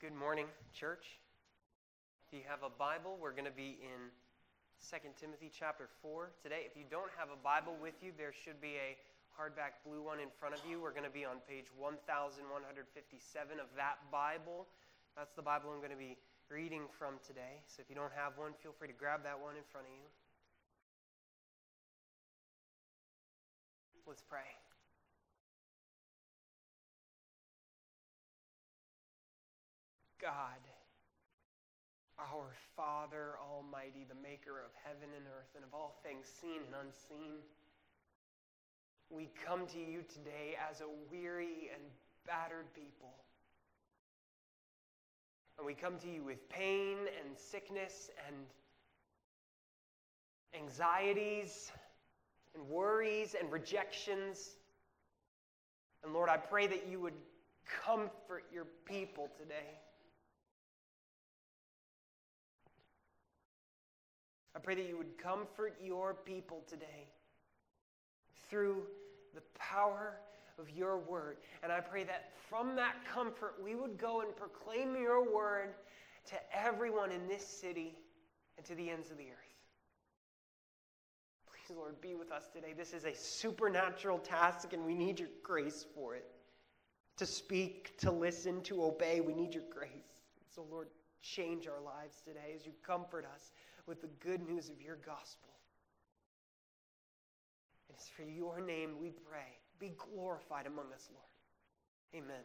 Good morning, church. If you have a Bible, we're going to be in 2 Timothy chapter 4 today. If you don't have a Bible with you, there should be a hardback blue one in front of you. We're going to be on page 1157 of that Bible. That's the Bible I'm going to be reading from today. So if you don't have one, feel free to grab that one in front of you. Let's pray. God, our Father Almighty, the maker of heaven and earth and of all things seen and unseen, we come to you today as a weary and battered people. And we come to you with pain and sickness and anxieties and worries and rejections. And Lord, I pray that you would comfort your people today. I pray that you would comfort your people today through the power of your word. And I pray that from that comfort we would go and proclaim your word to everyone in this city and to the ends of the earth. Please, Lord, be with us today. This is a supernatural task and we need your grace for it. To speak, to listen, to obey, we need your grace. So, Lord, change our lives today as you comfort us with the good news of your gospel. It's for your name we pray. Be glorified among us, Lord. Amen.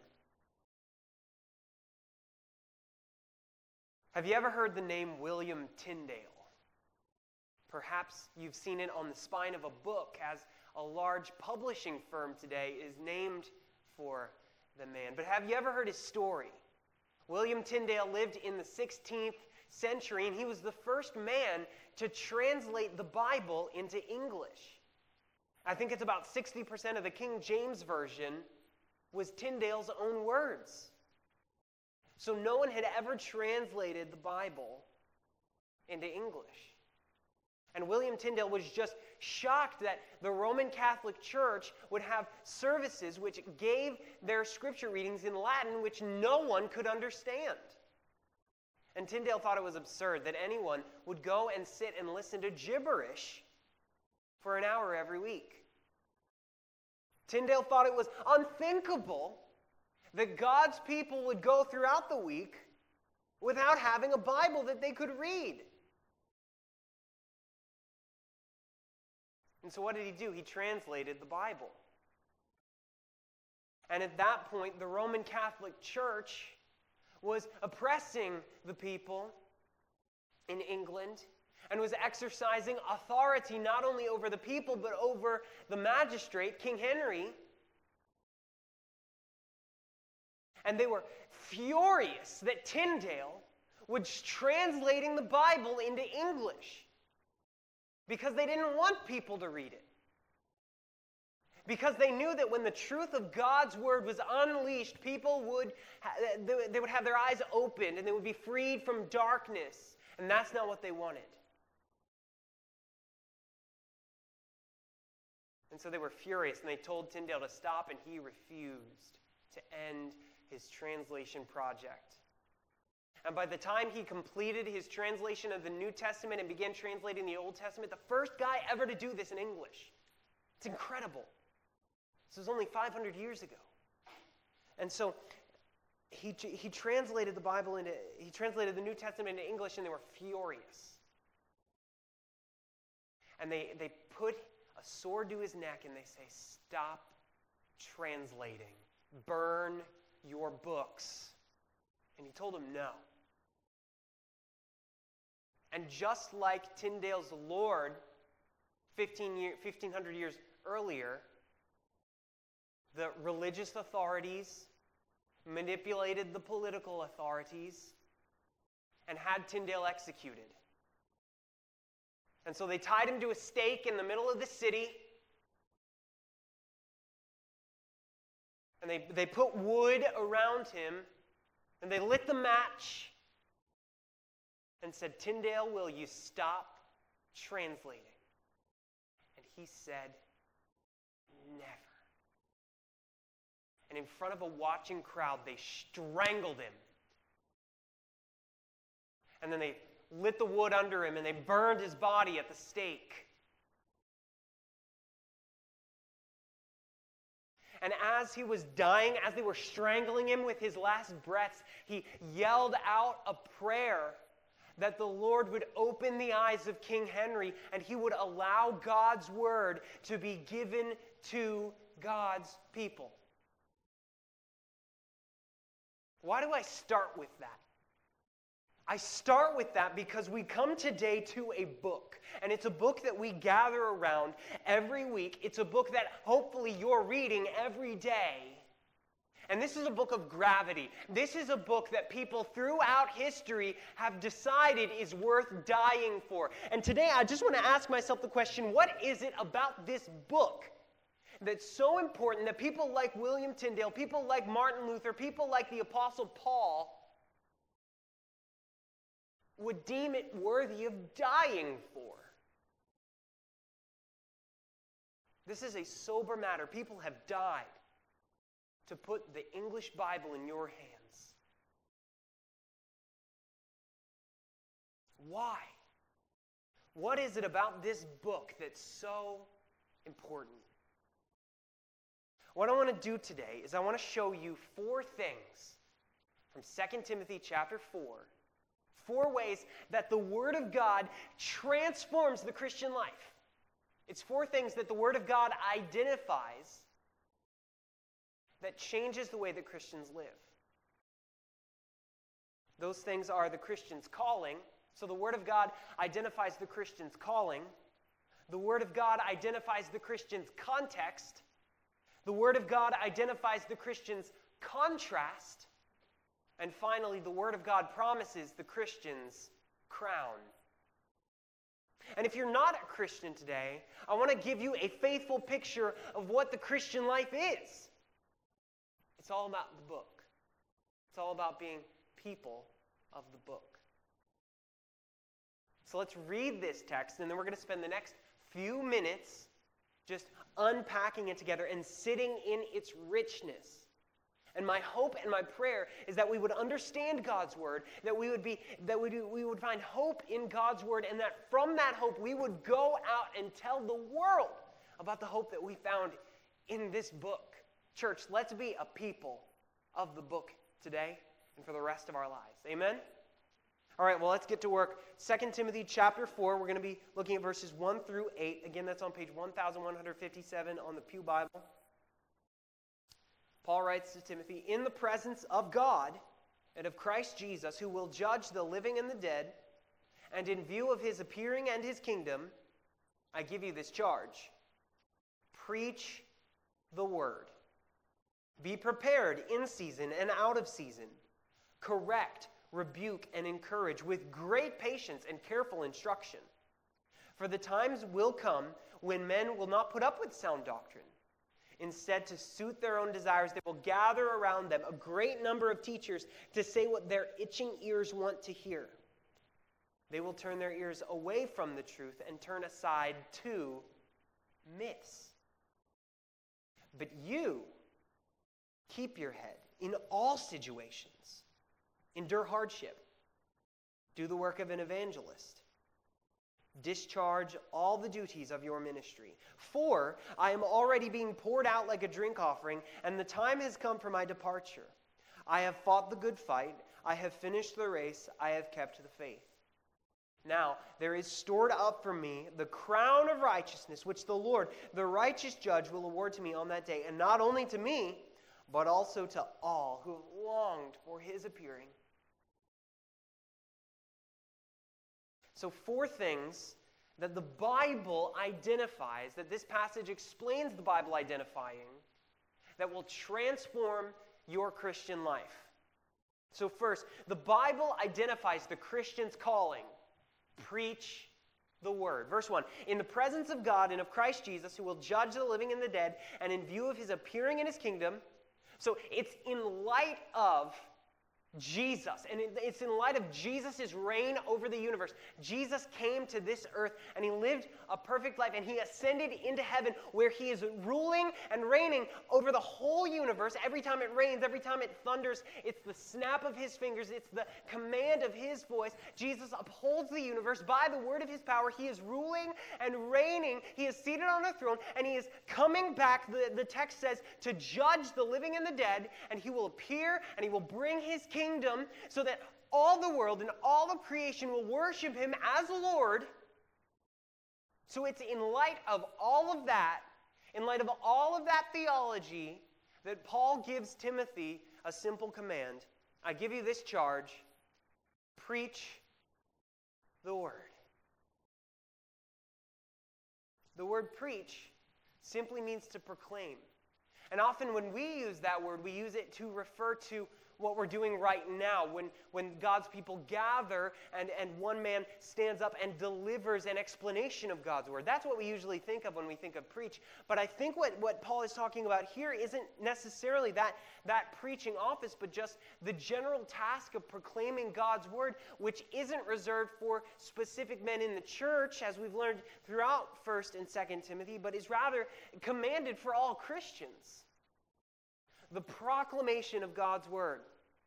Have you ever heard the name William Tyndale? Perhaps you've seen it on the spine of a book, as a large publishing firm today is named for the man. But have you ever heard his story? William Tyndale lived in the 16th century, and he was the first man to translate the Bible into English. I think it's about 60% of the King James Version was Tyndale's own words. So no one had ever translated the Bible into English. And William Tyndale was just shocked that the Roman Catholic Church would have services which gave their scripture readings in Latin, which no one could understand. And Tyndale thought it was absurd that anyone would go and sit and listen to gibberish for an hour every week. Tyndale thought it was unthinkable that God's people would go throughout the week without having a Bible that they could read. And so what did he do? He translated the Bible. And at that point, the Roman Catholic Church was oppressing the people in England and was exercising authority not only over the people but over the magistrate, King Henry. And they were furious that Tyndale was translating the Bible into English because they didn't want people to read it. Because they knew that when the truth of God's word was unleashed, people would have their eyes opened and they would be freed from darkness. And that's not what they wanted. And so they were furious and they told Tyndale to stop, and he refused to end his translation project. And by the time he completed his translation of the New Testament and began translating the Old Testament, the first guy ever to do this in English. It's incredible. This was only 500 years ago. And so he translated the Bible he translated the New Testament into English, and they were furious. And they put a sword to his neck and they say, "Stop translating. Burn your books." And he told them no. And just like Tyndale's Lord 1,500 years earlier, the religious authorities manipulated the political authorities and had Tyndale executed. And so they tied him to a stake in the middle of the city. And they put wood around him. And they lit the match. And said, "Tyndale, will you stop translating?" And he said, "Never." And in front of a watching crowd, they strangled him And then they lit the wood under him and they burned his body at the stake. And as he was dying, as they were strangling him with his last breaths, he yelled out a prayer that the Lord would open the eyes of King Henry and he would allow God's word to be given to God's people. Why do I start with that? I start with that because we come today to a book, and it's a book that we gather around every week. It's a book that hopefully you're reading every day. And this is a book of gravity. This is a book that people throughout history have decided is worth dying for. And today I just want to ask myself the question, what is it about this book that's so important that people like William Tyndale, people like Martin Luther, people like the Apostle Paul would deem it worthy of dying for? This is a sober matter. People have died to put the English Bible in your hands. Why? What is it about this book that's so important? What I want to do today is I want to show you 4 things from 2 Timothy chapter 4. 4 ways that the Word of God transforms the Christian life. It's 4 things that the Word of God identifies that changes the way that Christians live. Those things are the Christian's calling. So the Word of God identifies the Christian's calling. The Word of God identifies the Christian's context. The Word of God identifies the Christian's contrast. And finally, the Word of God promises the Christian's crown. And if you're not a Christian today, I want to give you a faithful picture of what the Christian life is. It's all about the book. It's all about being people of the book. So let's read this text, and then we're going to spend the next few minutes just unpacking it together and sitting in its richness. And my hope and my prayer is that we would understand God's word, that we would find hope in God's word, and that from that hope we would go out and tell the world about the hope that we found in this book. Church, let's be a people of the book today and for the rest of our lives. Amen? All right, well, let's get to work. 2 Timothy chapter 4, we're going to be looking at verses 1 through 8. Again, that's on page 1157 on the Pew Bible. Paul writes to Timothy, "In the presence of God and of Christ Jesus, who will judge the living and the dead, and in view of his appearing and his kingdom, I give you this charge. Preach the word. Be prepared in season and out of season. Correct, rebuke, and encourage with great patience and careful instruction. For the times will come when men will not put up with sound doctrine. Instead, to suit their own desires, they will gather around them a great number of teachers to say what their itching ears want to hear. They will turn their ears away from the truth and turn aside to myths. But you keep your head in all situations. Endure hardship. Do the work of an evangelist. Discharge all the duties of your ministry. For I am already being poured out like a drink offering, and the time has come for my departure. I have fought the good fight. I have finished the race. I have kept the faith. Now there is stored up for me the crown of righteousness, which the Lord, the righteous judge, will award to me on that day, and not only to me, but also to all who have longed for his appearing." So 4 things that the Bible identifies, that this passage explains the Bible identifying, that will transform your Christian life. So first, the Bible identifies the Christian's calling. Preach the word. Verse 1, "In the presence of God and of Christ Jesus, who will judge the living and the dead, and in view of his appearing in his kingdom." So it's in light of Jesus. And it's in light of Jesus' reign over the universe. Jesus came to this earth and he lived a perfect life and he ascended into heaven where he is ruling and reigning over the whole universe. Every time it rains, every time it thunders, it's the snap of his fingers, it's the command of his voice. Jesus upholds the universe by the word of his power. He is ruling and reigning. He is seated on a throne and he is coming back, the text says, to judge the living and the dead, and he will appear and he will bring his kingdom so that all the world and all of creation will worship him as Lord. So it's in light of all of that, in light of all of that theology, that Paul gives Timothy a simple command. I give you this charge: preach the word. The word preach simply means to proclaim. And often when we use that word, we use it to refer to what we're doing right now, when God's people gather and one man stands up and delivers an explanation of God's word. That's what we usually think of when we think of preach. But I think what Paul is talking about here isn't necessarily that preaching office, but just the general task of proclaiming God's word, which isn't reserved for specific men in the church, as we've learned throughout 1st and 2nd Timothy, but is rather commanded for all Christians. The proclamation of God's word.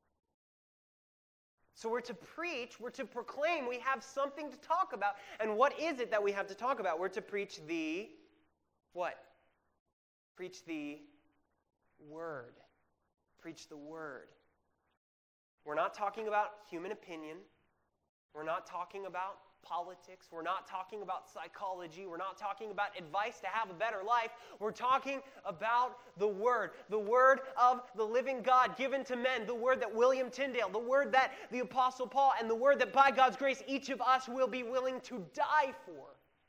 So we're to preach, we're to proclaim, we have something to talk about. And what is it that we have to talk about? We're to preach the what? Preach the word. Preach the word. We're not talking about human opinion. We're not talking about politics. We're not talking about psychology. We're not talking about advice to have a better life. We're talking about the word of the living God given to men, the word that William Tyndale, the word that the Apostle Paul, and the word that by God's grace each of us will be willing to die for.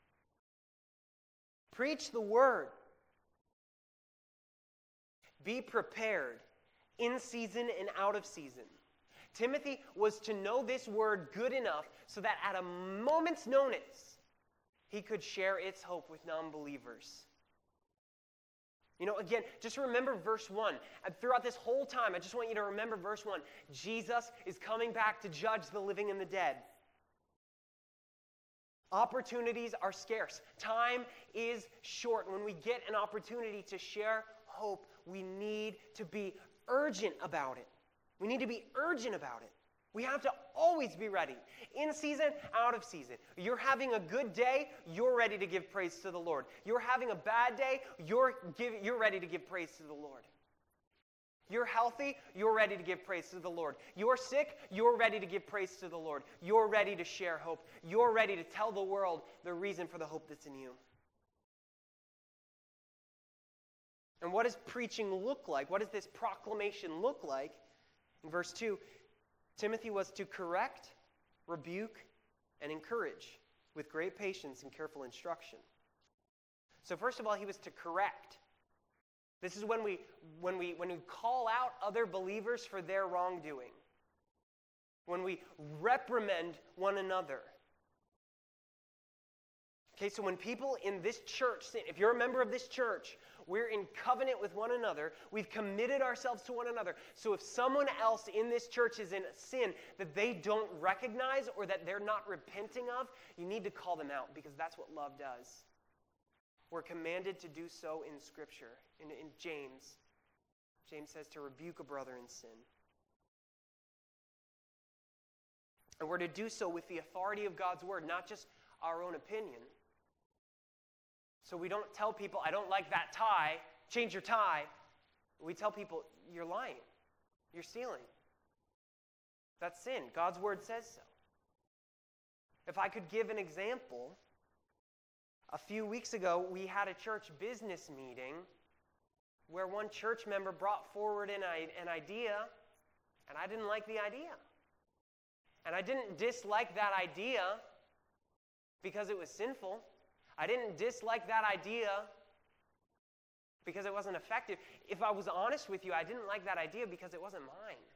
Preach the word. Be prepared in season and out of season. Timothy was to know this word good enough so that at a moment's notice, he could share its hope with non-believers. You know, again, just remember verse 1. And throughout this whole time, I just want you to remember verse 1. Jesus is coming back to judge the living and the dead. Opportunities are scarce. Time is short. When we get an opportunity to share hope, we need to be urgent about it. We need to be urgent about it. We have to always be ready. In season, out of season. You're having a good day, you're ready to give praise to the Lord. You're having a bad day, you're ready to give praise to the Lord. You're healthy, you're ready to give praise to the Lord. You're sick, you're ready to give praise to the Lord. You're ready to share hope. You're ready to tell the world the reason for the hope that's in you. And what does preaching look like? What does this proclamation look like? In verse 2, Timothy was to correct, rebuke, and encourage with great patience and careful instruction. So first of all, he was to correct. This is when we call out other believers for their wrongdoing. When we reprimand one another. Okay, so when people in this church sin, if you're a member of this church, we're in covenant with one another. We've committed ourselves to one another. So if someone else in this church is in a sin that they don't recognize or that they're not repenting of, you need to call them out because that's what love does. We're commanded to do so in Scripture. In James, James says to rebuke a brother in sin. And we're to do so with the authority of God's word, not just our own opinion. So we don't tell people, I don't like that tie, change your tie. We tell people, you're lying. You're stealing. That's sin. God's word says so. If I could give an example, a few weeks ago we had a church business meeting where one church member brought forward an idea, and I didn't like the idea. And I didn't dislike that idea because it was sinful. I didn't dislike that idea because it wasn't effective. If I was honest with you, I didn't like that idea because it wasn't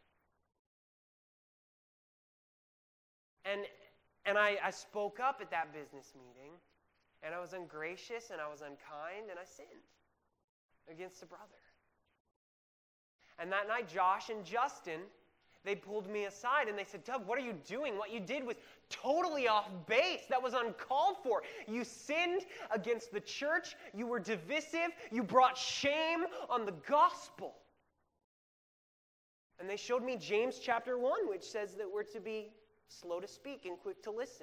mine. And I spoke up at that business meeting, and I was ungracious, and I was unkind, and I sinned against a brother. And that night, Josh and Justin, They pulled me aside and they said, Doug, what are you doing? What you did was totally off base. That was uncalled for. You sinned against the church. You were divisive. You brought shame on the gospel. And they showed me James chapter 1, which says that we're to be slow to speak and quick to listen.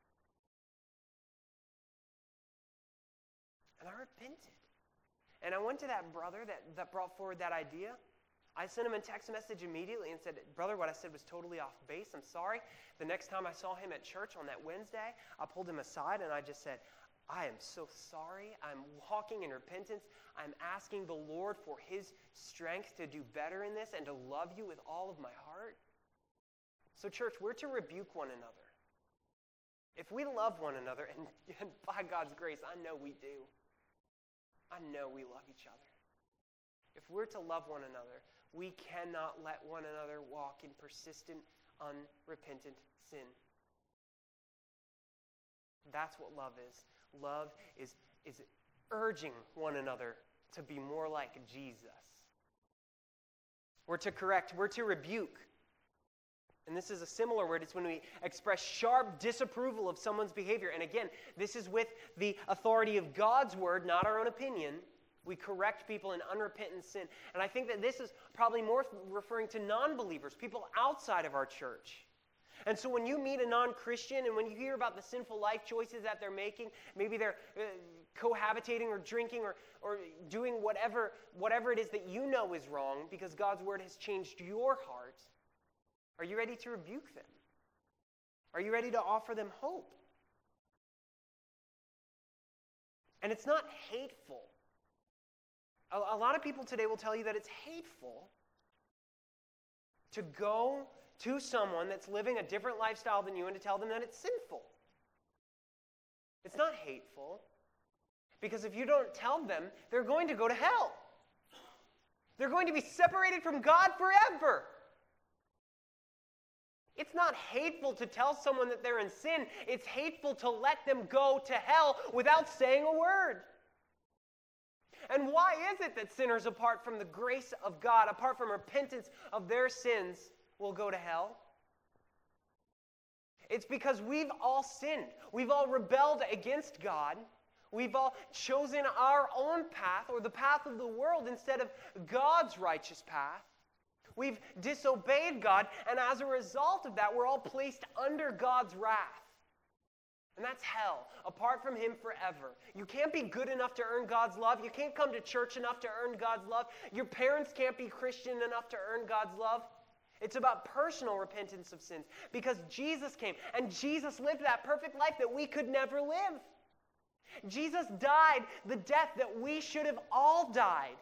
And I repented. And I went to that brother that brought forward that idea. I sent him a text message immediately and said, brother, what I said was totally off base. I'm sorry. The next time I saw him at church on that Wednesday, I pulled him aside and I just said, I am so sorry. I'm walking in repentance. I'm asking the Lord for his strength to do better in this and to love you with all of my heart. So church, we're to rebuke one another. If we love one another, and by God's grace, I know we do. I know we love each other. If we're to love one another, we cannot let one another walk in persistent, unrepentant sin. That's what love is. Love is urging one another to be more like Jesus. We're to correct, we're to rebuke. And this is a similar word. It's when we express sharp disapproval of someone's behavior. And again, this is with the authority of God's word, not our own opinion. We correct people in unrepentant sin. And I think that this is probably more referring to non-believers, people outside of our church. And so when you meet a non-Christian and when you hear about the sinful life choices that they're making, maybe they're cohabitating or drinking or doing whatever it is that you know is wrong because God's word has changed your heart, are you ready to rebuke them? Are you ready to offer them hope? And it's not hateful. A lot of people today will tell you that it's hateful to go to someone that's living a different lifestyle than you and to tell them that it's sinful. It's not hateful, because if you don't tell them, they're going to go to hell. They're going to be separated from God forever. It's not hateful to tell someone that they're in sin. It's hateful to let them go to hell without saying a word. And why is it that sinners, apart from the grace of God, apart from repentance of their sins, will go to hell? It's because we've all sinned. We've all rebelled against God. We've all chosen our own path, or the path of the world, instead of God's righteous path. We've disobeyed God, and as a result of that, we're all placed under God's wrath. And that's hell, apart from Him forever. You can't be good enough to earn God's love. You can't come to church enough to earn God's love. Your parents can't be Christian enough to earn God's love. It's about personal repentance of sins, because Jesus came, and Jesus lived that perfect life that we could never live. Jesus died the death that we should have all died.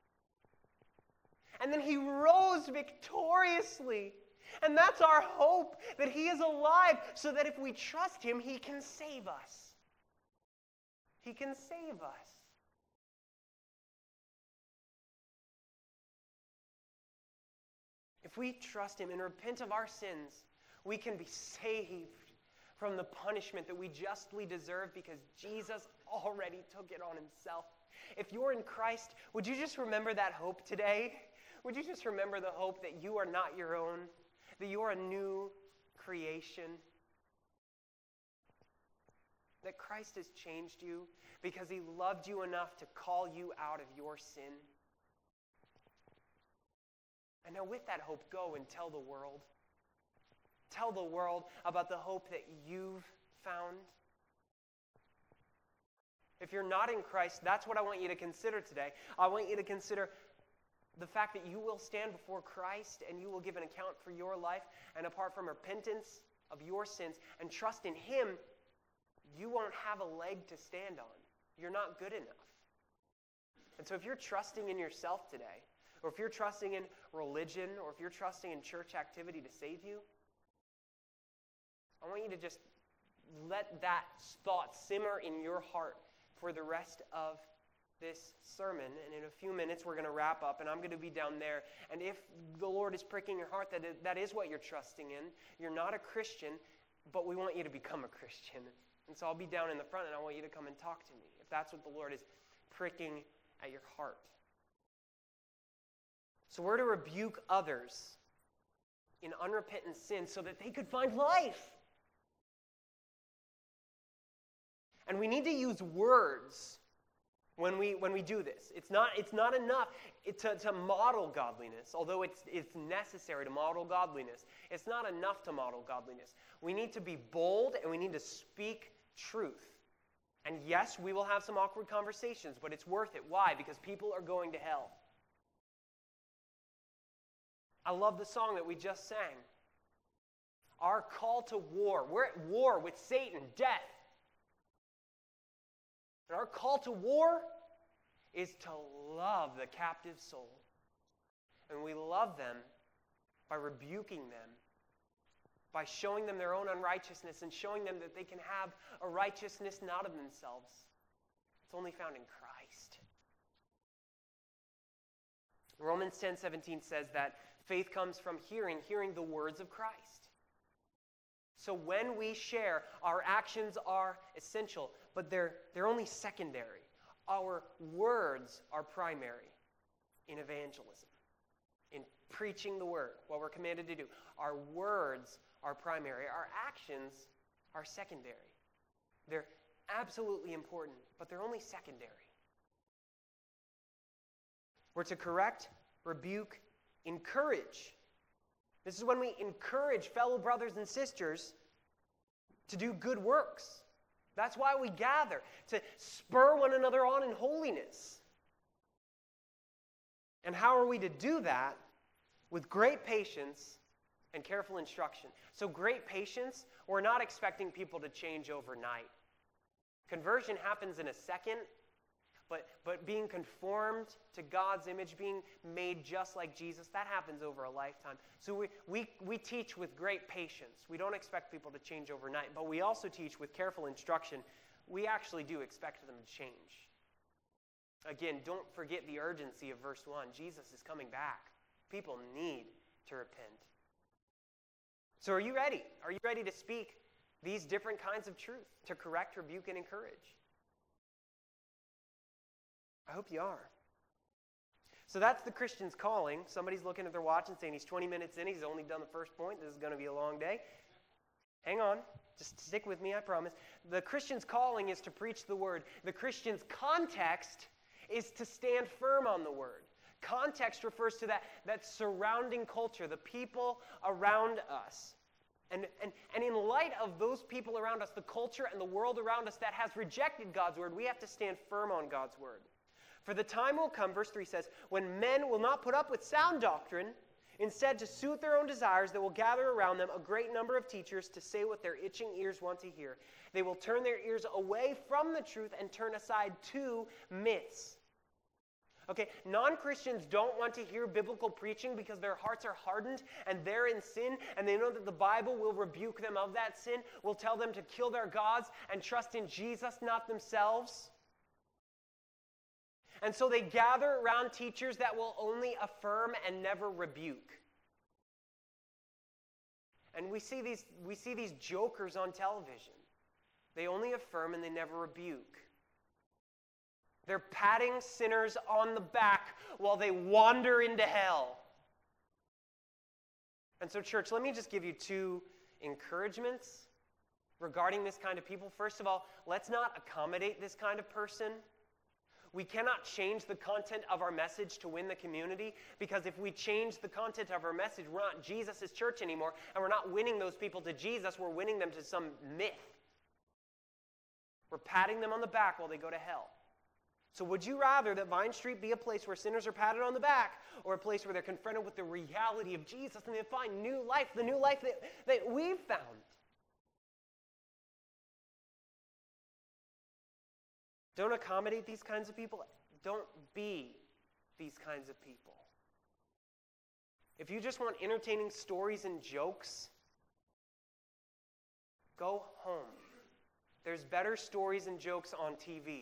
And then He rose victoriously. And that's our hope, that He is alive, so that if we trust Him, He can save us. He can save us. If we trust Him and repent of our sins, we can be saved from the punishment that we justly deserve, because Jesus already took it on Himself. If you're in Christ, would you just remember that hope today? Would you just remember the hope that you are not your own, that you are a new creation, that Christ has changed you because He loved you enough to call you out of your sin? And now with that hope, go and tell the world. Tell the world about the hope that you've found. If you're not in Christ, that's what I want you to consider today. I want you to consider the fact that you will stand before Christ and you will give an account for your life. And apart from repentance of your sins and trust in Him, you won't have a leg to stand on. You're not good enough. And so if you're trusting in yourself today, or if you're trusting in religion, or if you're trusting in church activity to save you, I want you to just let that thought simmer in your heart for the rest of this sermon. And in a few minutes, we're going to wrap up, and I'm going to be down there. And if the Lord is pricking your heart that is what you're trusting in, you're not a Christian, but we want you to become a Christian. And so I'll be down in the front, and I want you to come and talk to me if that's what the Lord is pricking at your heart. So we're to rebuke others. in unrepentant sin so that they could find life. And we need to use words when we do this. It's not enough to model godliness, although it's necessary to model godliness. It's not enough to model godliness. We need to be bold and we need to speak truth. And yes, we will have some awkward conversations, but it's worth it. Why? Because people are going to hell. I love the song that we just sang. Our call to war. We're at war with Satan, death. And our call to war is to love the captive soul. And we love them by rebuking them, by showing them their own unrighteousness and showing them that they can have a righteousness not of themselves. It's only found in Christ. Romans 10:17 says that faith comes from hearing the words of Christ. So when we share, our actions are essential, but they're only secondary. Our words are primary in evangelism, in preaching the word, what we're commanded to do. Our words are primary. Our actions are secondary. They're absolutely important, but they're only secondary. We're to correct, rebuke, encourage. This is when we encourage fellow brothers and sisters to do good works. That's why we gather, to spur one another on in holiness. And how are we to do that? With great patience and careful instruction. So great patience, we're not expecting people to change overnight. Conversion happens in a second, but being conformed to God's image, being made just like Jesus, that happens over a lifetime. So we teach with great patience. We don't expect people to change overnight, but we also teach with careful instruction. We actually do expect them to change. Again, don't forget the urgency of verse 1. Jesus is coming back. People need to repent. So are you ready? Are you ready to speak these different kinds of truth, to correct, rebuke, and encourage? I hope you are. So that's the Christian's calling. Somebody's looking at their watch and saying he's 20 minutes in. He's only done the first point. This is going to be a long day. Hang on. Just stick with me, I promise. The Christian's calling is to preach the word. The Christian's context is to stand firm on the word. Context refers to that surrounding culture, the people around us. And in light of those people around us, the culture and the world around us that has rejected God's word, we have to stand firm on God's word. For the time will come, verse 3 says, when men will not put up with sound doctrine, instead to suit their own desires, they will gather around them a great number of teachers to say what their itching ears want to hear. They will turn their ears away from the truth and turn aside to myths. Okay, non-Christians don't want to hear biblical preaching because their hearts are hardened and they're in sin, and they know that the Bible will rebuke them of that sin, will tell them to kill their gods and trust in Jesus, not themselves. And so they gather around teachers that will only affirm and never rebuke. And we see these jokers on television. They only affirm and they never rebuke. They're patting sinners on the back while they wander into hell. And so, church, let me just give you two encouragements regarding this kind of people. First of all, let's not accommodate this kind of person. We cannot change the content of our message to win the community, because if we change the content of our message, we're not Jesus' church anymore, and we're not winning those people to Jesus, we're winning them to some myth. We're patting them on the back while they go to hell. So would you rather that Vine Street be a place where sinners are patted on the back, or a place where they're confronted with the reality of Jesus and they find new life, the new life that we've found? Don't accommodate these kinds of people. Don't be these kinds of people. If you just want entertaining stories and jokes, go home. There's better stories and jokes on TV.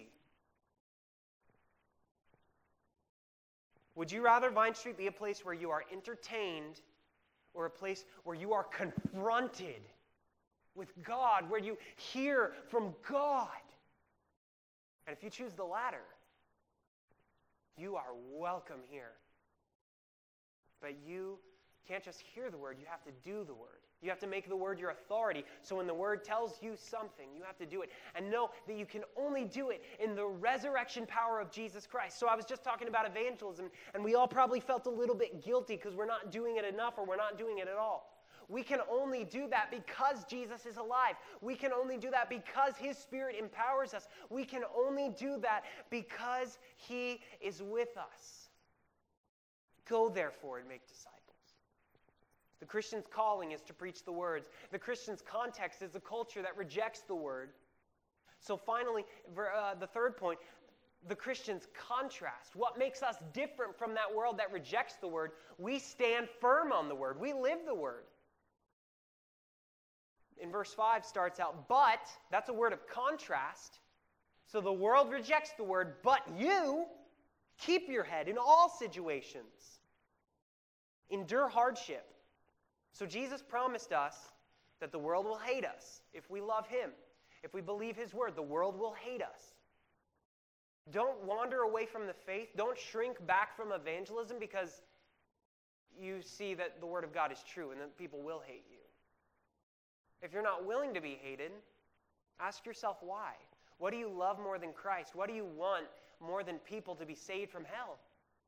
Would you rather Vine Street be a place where you are entertained, or a place where you are confronted with God, where you hear from God? And if you choose the latter, you are welcome here. But you You can't just hear the word, you have to do the word. You have to make the word your authority. So when the word tells you something, you have to do it. And know that you can only do it in the resurrection power of Jesus Christ. So I was just talking about evangelism, and we all probably felt a little bit guilty because we're not doing it enough or we're not doing it at all. We can only do that because Jesus is alive. We can only do that because His Spirit empowers us. We can only do that because He is with us. Go therefore and make disciples. The Christian's calling is to preach the words. The Christian's context is a culture that rejects the word. So finally, the third point, the Christian's contrast. What makes us different from that world that rejects the word? We stand firm on the word. We live the word. In verse 5 starts out, but, that's a word of contrast. So the world rejects the word, but you keep your head in all situations. Endure hardship. So Jesus promised us that the world will hate us if we love Him. If we believe His word, the world will hate us. Don't wander away from the faith. Don't shrink back from evangelism because you see that the word of God is true and that people will hate you. If you're not willing to be hated, ask yourself why. What do you love more than Christ? What do you want more than people to be saved from hell?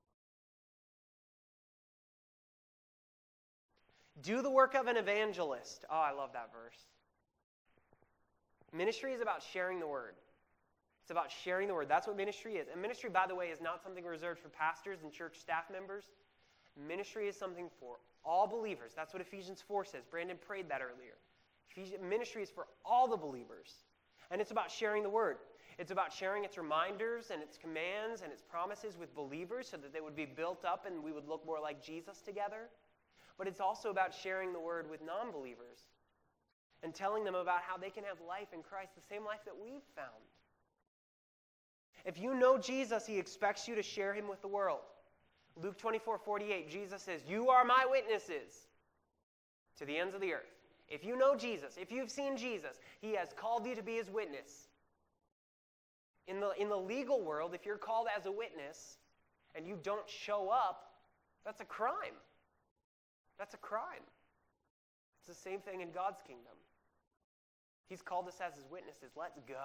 Do the work of an evangelist. Oh, I love that verse. Ministry is about sharing the word. It's about sharing the word. That's what ministry is. And ministry, by the way, is not something reserved for pastors and church staff members. Ministry is something for all believers. That's what Ephesians 4 says. Brandon prayed that earlier. Ministry is for all the believers. And it's about sharing the word. It's about sharing its reminders and its commands and its promises with believers so that they would be built up and we would look more like Jesus together. But it's also about sharing the word with non-believers and telling them about how they can have life in Christ, the same life that we've found. If you know Jesus, He expects you to share Him with the world. Luke 24:48, Jesus says, "You are my witnesses to the ends of the earth." If you know Jesus, if you've seen Jesus, He has called you to be His witness. In the legal world, if you're called as a witness and you don't show up, that's a crime. That's a crime. It's the same thing in God's kingdom. He's called us as His witnesses. Let's go.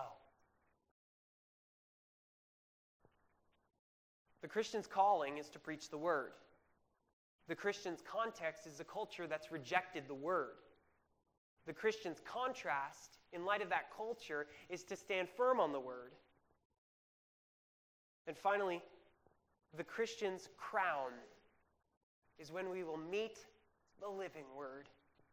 The Christian's calling is to preach the word. The Christian's context is a culture that's rejected the word. The Christian's contrast, in light of that culture, is to stand firm on the word. And finally, the Christian's crown is when we will meet the living word.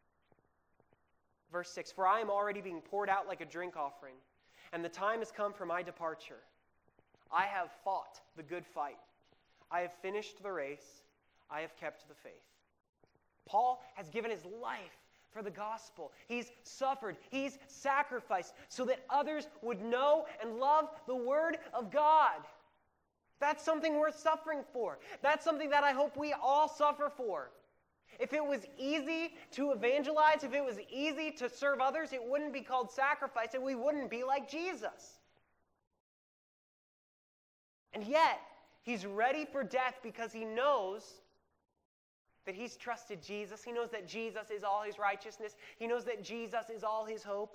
Verse 6, "For I am already being poured out like a drink offering, and the time has come for my departure. I have fought the good fight. I have finished the race. I have kept the faith." Paul has given his life for the gospel. He's suffered. He's sacrificed so that others would know and love the word of God. That's something worth suffering for. That's something that I hope we all suffer for. If it was easy to evangelize, if it was easy to serve others, it wouldn't be called sacrifice and we wouldn't be like Jesus. And yet, He's ready for death because He knows that He's trusted Jesus. He knows that Jesus is all His righteousness. He knows that Jesus is all His hope.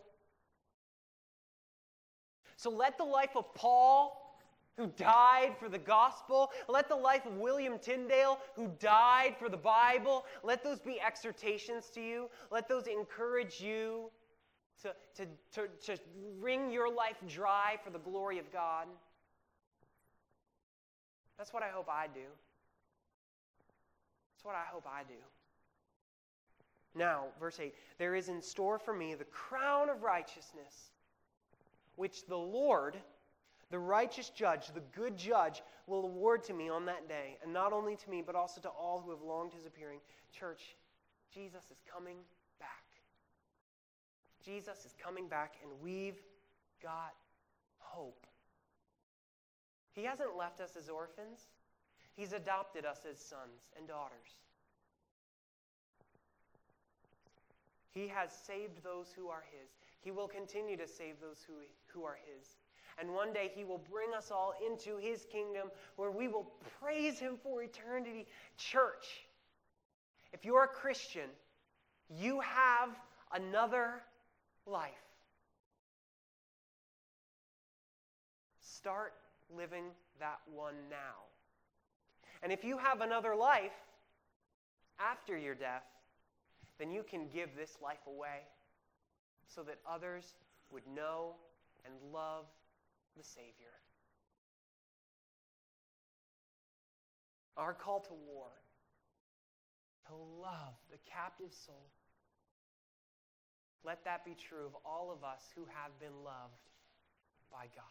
So let the life of Paul, who died for the gospel, let the life of William Tyndale, who died for the Bible, let those be exhortations to you. Let those encourage you to wring your life dry for the glory of God. That's what I hope I do. That's what I hope I do. Now, verse 8, "There is in store for me the crown of righteousness, which the Lord, the righteous judge, the good judge, will award to me on that day, and not only to me, but also to all who have longed His appearing." Church, Jesus is coming back. Jesus is coming back, and we've got hope. He hasn't left us as orphans. He's adopted us as sons and daughters. He has saved those who are His. He will continue to save those who are His. And one day He will bring us all into His kingdom where we will praise Him for eternity. Church, if you're a Christian, you have another life. Start living that one now. And if you have another life after your death, then you can give this life away so that others would know and love the Savior. Our call to war, to love the captive soul. Let that be true of all of us who have been loved by God.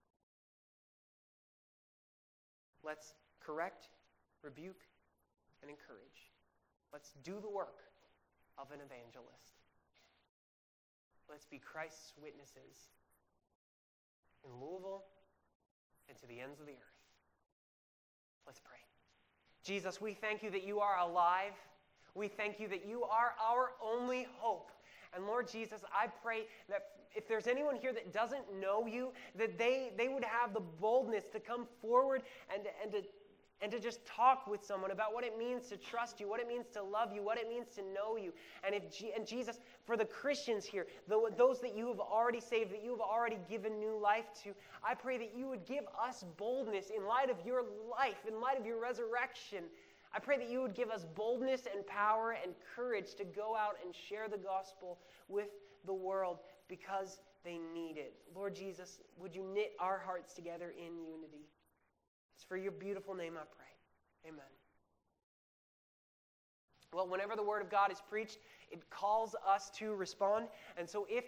Let's correct, rebuke, and encourage. Let's do the work of an evangelist. Let's be Christ's witnesses in Louisville and to the ends of the earth. Let's pray. Jesus, we thank you that you are alive. We thank you that you are our only hope. And Lord Jesus, I pray that if there's anyone here that doesn't know you, that they would have the boldness to come forward and to just talk with someone about what it means to trust you, what it means to love you, what it means to know you. And Jesus, for the Christians here, those that you have already saved, that you have already given new life to, I pray that you would give us boldness in light of your life, in light of your resurrection. I pray that you would give us boldness and power and courage to go out and share the gospel with the world because they need it. Lord Jesus, would you knit our hearts together in unity? It's for your beautiful name I pray. Amen. Well, whenever the Word of God is preached, it calls us to respond. And so if